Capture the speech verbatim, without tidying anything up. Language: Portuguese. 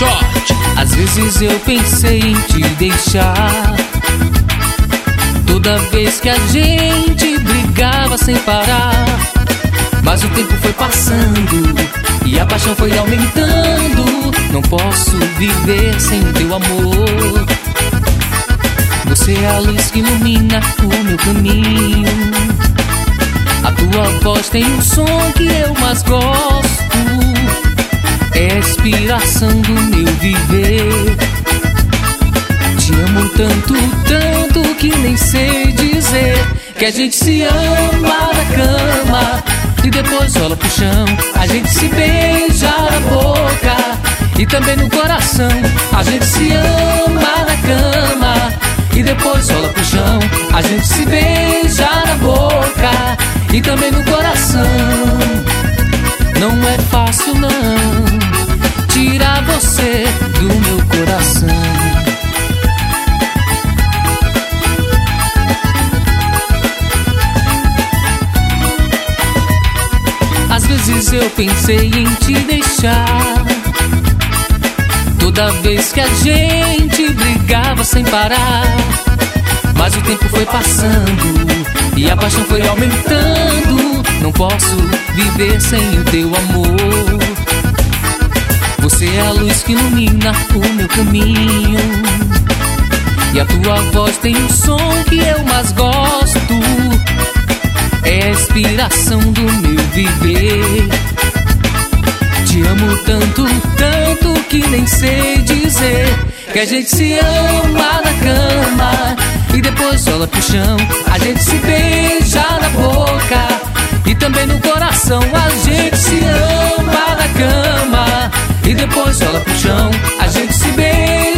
Short. Às vezes eu pensei em te deixar, toda vez que a gente brigava sem parar. Mas o tempo foi passando e a paixão foi aumentando. Não posso viver sem o teu amor. Você é a luz que ilumina o meu caminho. A tua voz tem um som que eu mais gosto. É a inspiração do meu viver. Te amo tanto, tanto que nem sei dizer. Que a gente se ama na cama e depois rola pro chão. A gente se beija na boca e também no coração. A gente se ama na cama e depois rola pro chão. A gente se beija na boca e também no coração. Não é fácil não tirar você do meu coração. Às vezes eu pensei em te deixar, toda vez que a gente brigava sem parar. Mas o tempo foi passando e a paixão foi aumentando. Não posso viver sem o teu amor. Você é a luz que ilumina o meu caminho. E a tua voz tem um som que eu mais gosto. É a inspiração do meu viver. Te amo tanto, tanto que nem sei dizer. Que a gente se ama na cama e depois rola pro chão. A gente se beija na boca e também no coração. A gente se ama na cama e depois rola pro chão. A gente se beija